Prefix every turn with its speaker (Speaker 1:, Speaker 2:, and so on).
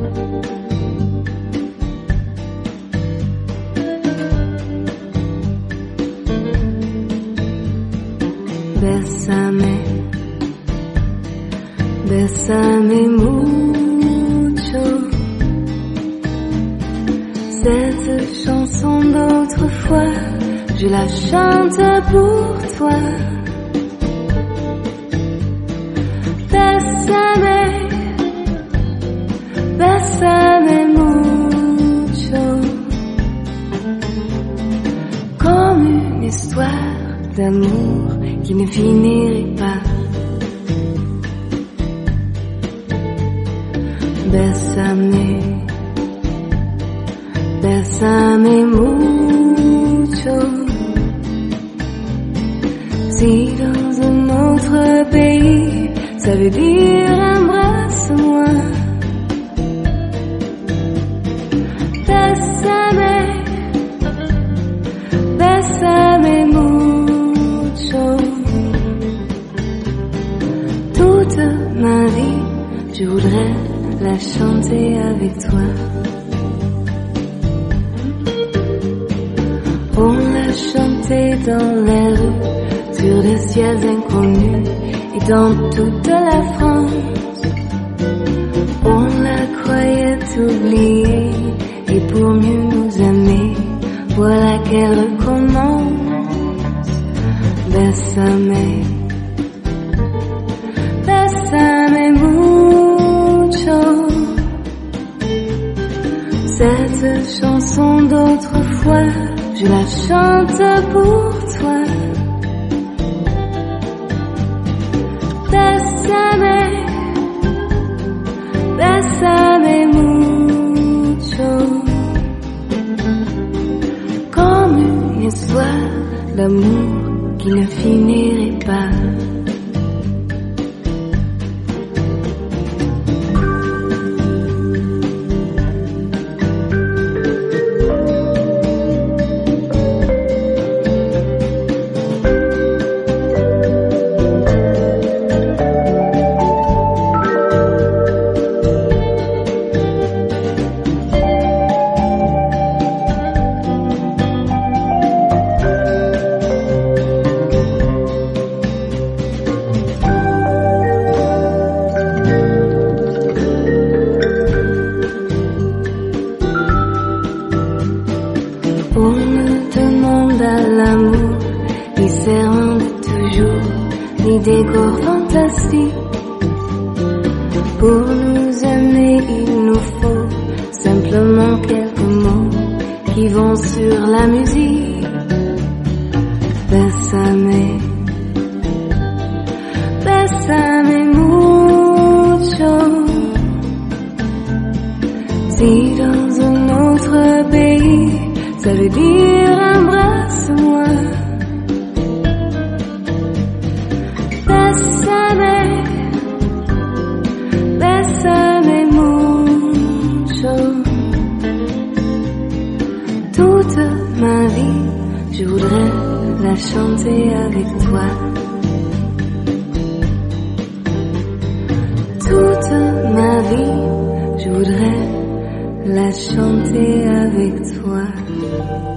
Speaker 1: Bésame, bésame mucho. Cette chanson d'autrefois, je la chante pour toi. Bésame, bésame mucho. Comme une histoire d'amour qui ne finirait pas. Bésame, bésame mucho. Si dans un autre pays, ça veut dire embrasse-moi. Bésame, bésame mucho. Toute ma vie, je voudrais la chanter avec toi. On l'a chantée dans les rues, sur des ciels inconnus et dans toute la France. On la croyait oubliée et pour mieux nous aimer, voilà qu'elle recommence. Bésame, bésame mucho. Cette chanson d'autrefois, je la chante pour toi. Bésame, bésame mucho. Comme une histoire d'amour qui ne finirait pas. On me demande à l'amour, ni serment de toujours, ni décor fantastique. Pour nous aimer, il nous faut simplement quelques mots qui vont sur la musique. Bésame, bésame mucho. Si dans un autre pays, ça veut dire embrasse-moi. Bésame, bésame mucho. Toute ma vie, je voudrais la chanter avec toi. Toute ma vie, je voudrais la chanter avec toi.